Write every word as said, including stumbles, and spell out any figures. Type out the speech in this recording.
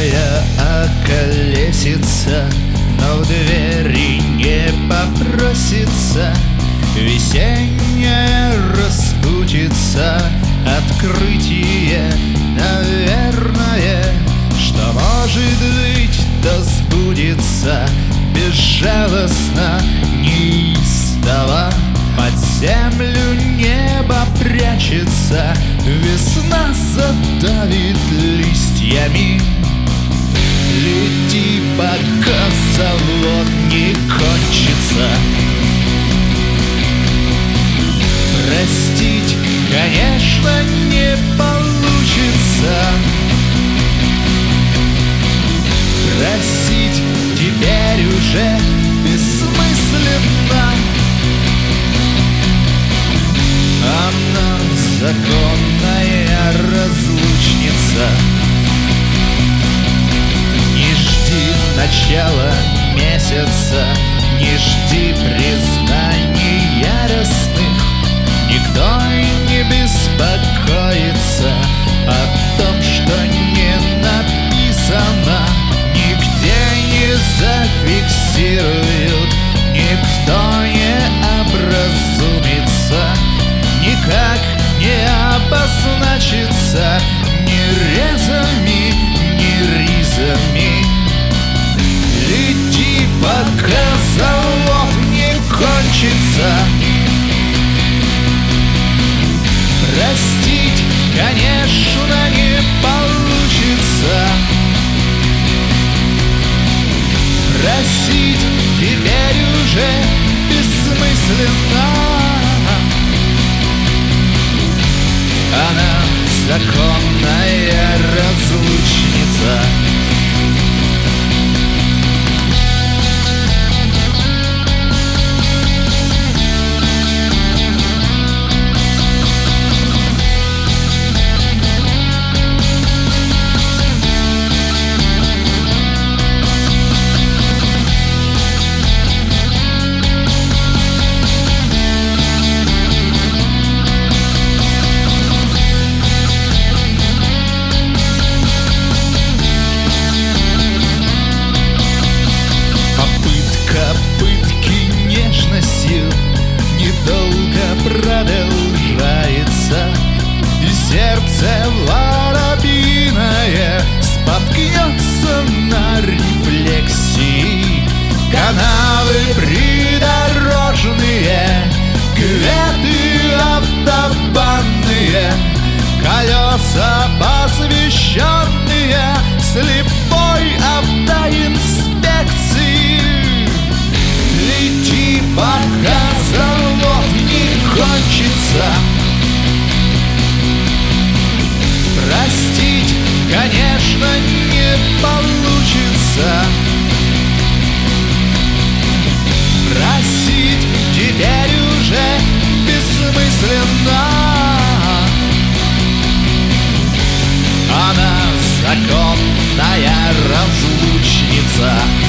Старая околесица, но в двери не попросится. Весенняя распутица, открытие, наверное, что, может быть, да сбудется безжалостно, неистово. Под землю небо прячется, весна задавит листьями. Лети, пока завод не кончится. Простить, конечно, не получится. Просить теперь уже бессмысленно. Она законная разлучница. Не жди начала месяца, не жди признаний яростных. Никто и не беспокоится о том, что не написано. Нигде не зафиксируют, никто не образумится, никак не обозначится ни резами, ни ризами. Лети, пока завод не кончится. Простить, конечно, не получится. Просить теперь уже бессмысленно. Она законная разлучница. Недолго продолжается, и сердце воробьиное споткнется на рефлексии. Канавы придорожные, кветы автобанные, колеса посвященные слепой автоинспекции. Лети, пока завод не кончится. Простить, конечно, не получится. Просить теперь уже бессмысленно. Она законная разлучница.